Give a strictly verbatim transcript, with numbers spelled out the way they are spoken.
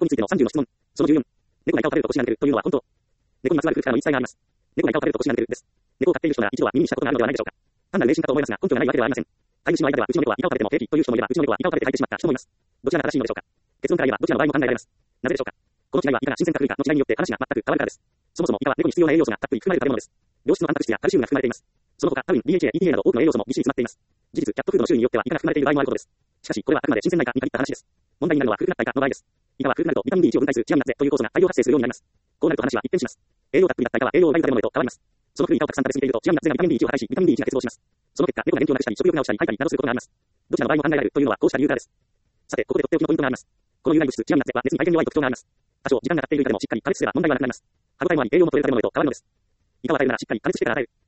についてのさんじゅうの質問。そのじゅうよん。猫がイカを食べると腰が抜けるというのは本当。猫にまつわる空気からの言い伝えがあります。猫がイカを食べると腰が抜けるです。猫を飼っている人なら一度は耳にしたことがあるのではないでしょうか。単なる迷信かと思いますが、根拠がないわけではありません。飼い主の間では、うちの猫はイカを食べても平気という人もいれば、うちの猫はイカを食べて吐いてしまった人もいます。どちらが正しいのでしょうか。結論から言えば、どちらの場合も考えられます。なぜでしょうか。この違いは、イカが新鮮か古いかの違いによって話が全く変わるからです。そもそもイカは猫に必要な栄養素がたっぷり含まれる食べ物です。良質のタンパク質やカルシウムが含まれています。その他、タウン、ディーエイチエー、イーティーエー など多くの栄養素もぎっしり詰まっています。事実、キャットフードの種類によってはイカが含まれている場合もあることです。しかし、これはあくまで新鮮なイカに限った話です。問題になるのは古くなったイカの場合です。イカは古くなるとビタミン ディーワン を分解するチアミナッゼという酵素が大量発生するようになります。こうなると話は一変します。栄養たっぷりだったイカは栄養を奪う食べ物へと変わります。その古いイカをたくさん食べ過ぎているとチアミナッゼがビタミン ディーワン を破壊し、ビタミン ディーワン が欠乏します。その結果、猫が元気をなくしたり、食欲が落ちたり、吐いたりなどすることがあります。どちらの場合も考えられるというのはこうした理由からです。さて、ここでとっておきのポイントがあります。この有害物質チアミナッゼは熱に大変弱い特徴があります。多少時間が経っているイカでもしっかり加熱すれば問題はなくなります。歯ごたえもあり栄養も取れる食べ物へと変わるのです。イカを与えるならしっかり加熱してから与える。